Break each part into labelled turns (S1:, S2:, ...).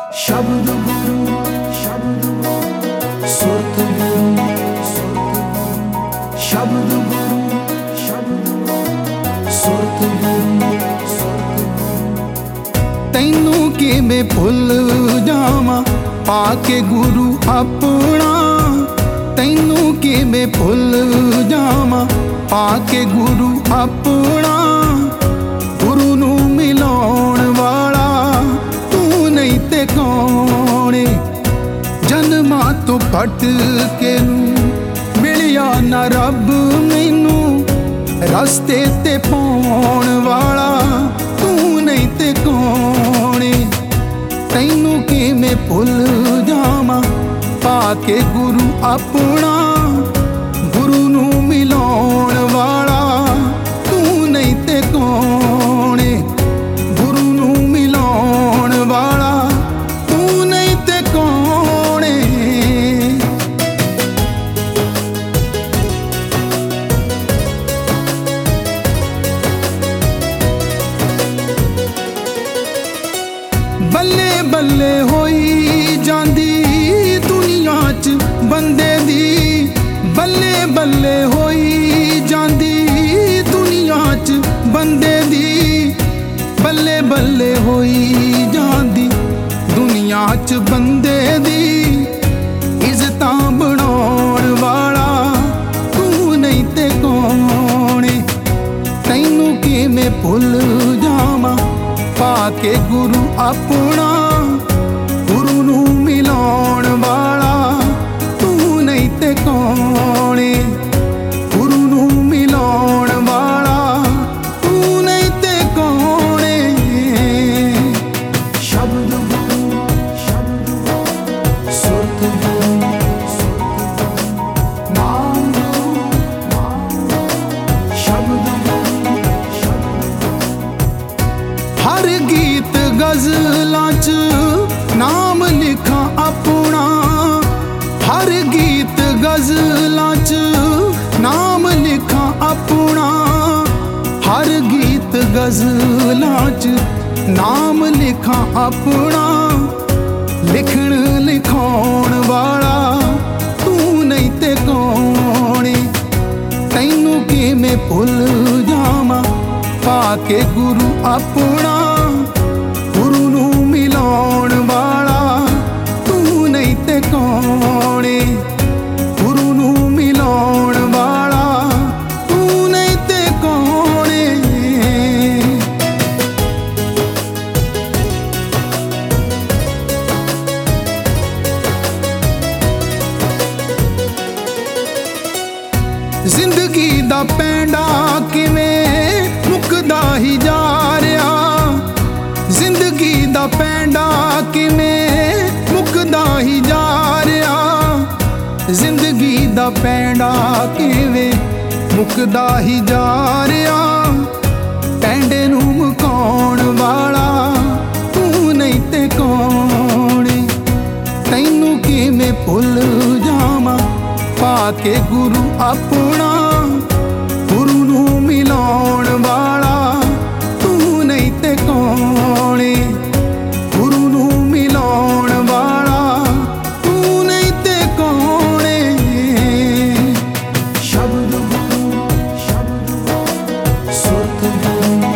S1: शब्द गुरु सुरत गुरु शब्द गुरु सुरत गुरु। तैनू किवें भुल जावां पाके गुरु अपना, तैनू किवें भुल जावां पाके गुरु अपना। गुरु नू मिलाउण वाला तू नहीं ते कौन है। जन्मां तो भटके मिलिया ना रब मैनू, रस्ते ते पाउण वाला तू नहीं ते कौन है। तैनू किवें भुल जावां पाके गुरु अपना। गुरु नू मिलाउण वाला तू नहीं ते कौन है। गुरु नू मिलाउण वाला तू नहीं ते कौन है। बल्ले बल्ले होई जांदी दुनिया च बंदे दी, बल्ले बल्ले होई जांदी दुनिया च बंदे दी। बल्ले बल्ले होई जांदी दुनिया च बंदे दी। इज्जतां बनाउण वाला तू नहीं ते कौन है। तैनू किवें भुल जावां पाके गुरु अपना। गुरु नू मिलाउण वाला तू नहीं ते कौन है। गुरु नू मिलाउण वाला तू नहीं ते कौन है। शब्द गुरु सुरत गुरु नाम गुरु शब्द गुरु। हर गीत गज़लां च नाम लिखा अपना। हर गीत गज़लां च नाम लिखा अपना। हर गीत गज़लां च नाम लिखा अपना। लिखण लिखाउण वाला तू नहीं ते कौन है। तैनू किवें भुल जावां पाके गुरु अपना। गुरु नू मिलाउण वाला तू नहीं ते कौन है। गुरु नू मिलाउण वाला तू नहीं ते कौन है। जिंदगी दा पैंडा किवें मुकदा ही जा रहा। जिंदगी दा पैंडा किवें मुकदा ही जा रहा। जिंदगी दा पैंडा किवें मुकदा ही जा रहा। पैंडे नू मुकाउण वाला तू नहीं ते कौन है। तैनू किवें भुल जावां पाके गुरु अपना। गुरु नू मिलाउण वाला तू नहीं ते कौन है। गुरु नू मिलाउण वाला तू नहीं ते कौन है। शब्द गुरु सुरत गुरु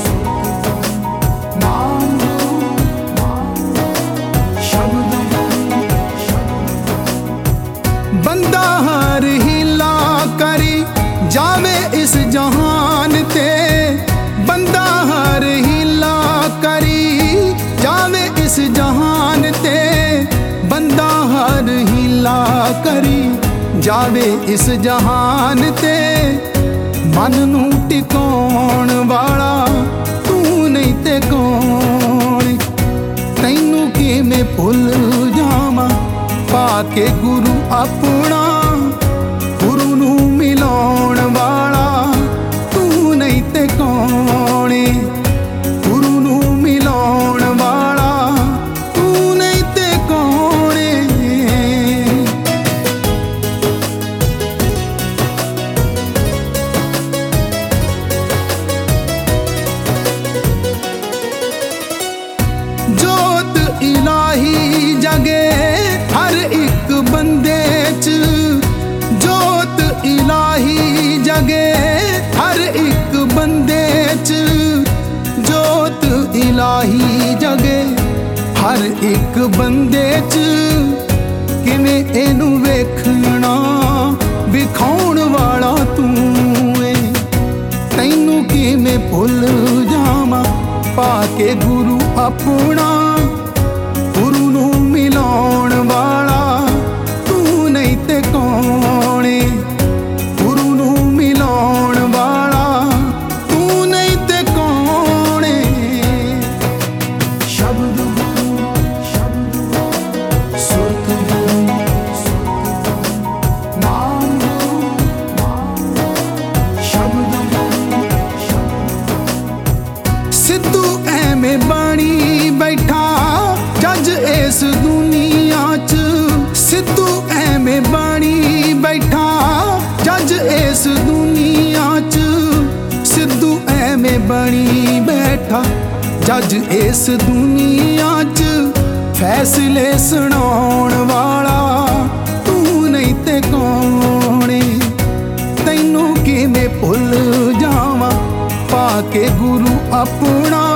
S1: नाम गुरु शब्द गुरु। बंदा हर हीला करी जावे इस जहान ते। बंदा हर हीला करी जावे इस जहान ते। बंदा हर हीला करी जावे इस जहान ते। मन नू टिकाउण वाला तू नहीं ते कौन। तैनू किवें भुल जावां पाके गुरु अपना। गुरु नू मिलाउण वाला तू नहीं ते कौन है। गुरु नू मिलाउण वाला तू नहीं ते कौन है। जोत इलाही ਬੰਦੇ 'ਚ ਜੋਤ ਇਲਾਹੀ ਜਗੇ, ਹਰ ਇੱਕ ਬੰਦੇ 'ਚ ਜੋਤ ਇਲਾਹੀ ਜਗੇ, ਹਰ ਇੱਕ ਬੰਦੇ 'ਚ ਕਿਵੇਂ ਇਹਨੂੰ ਵੇਖਣਾ, ਵਿਖਾਉਣ ਵਾਲਾ ਤੂੰ ਏ। ਤੈਨੂੰ ਕਿਵੇਂ ਭੁੱਲ ਜਾਵਾਂ ਪਾ ਕੇ ਗੁਰੂ ਆਪਣਾ, ਗੁਰੂ ਨੂੰ ਮਿਲਾਉਣ ਵਾਲਾ ਤੂੰ ਨਹੀਂ ਤੇ ਕੌਣ ਏ, ਗੁਰੂ ਨੂੰ ਮਿਲਾਉਣ ਵਾਲਾ ਤੂੰ ਨਹੀਂ ਤੇ ਕੌਣ ਏ। ਸ਼ਬਦ ਗੁਰੂ, ਸ਼ਬਦ ਗੁਰੂ, ਸੁਰਤ ਗੁਰੂ, ਨਾਮ ਗੁਰੂ, ਸ਼ਬਦ ਗੁਰੂ, ਸਿੱਧੂ ਐਵੇਂ ਬਾਣੀ ਬੈਠਾ ਜੱਜ ਇਸ ਦੁਨੀਆ 'ਚ, ਸਿੱਧੂ ਐਵੇਂ ਬਾਣੀ ਬੈਠਾ ਜੱਜ ਇਸ ਦੁਨੀਆ 'ਚ, ਸਿੱਧੂ ਐਵੇਂ ਬਣੀ ਬੈਠਾ ਜੱਜ ਇਸ ਦੁਨੀਆ 'ਚ, ਫੈਸਲੇ ਸੁਣਾਉਣ ਵਾਲਾ ਤੂੰ ਨਹੀਂ ਤੇ ਕੌਣ ਏ। ਤੈਨੂੰ ਕਿਵੇਂ ਭੁੱਲ ਜਾਵਾਂ ਪਾ ਕੇ ਗੁਰੂ ਆਪਣਾ,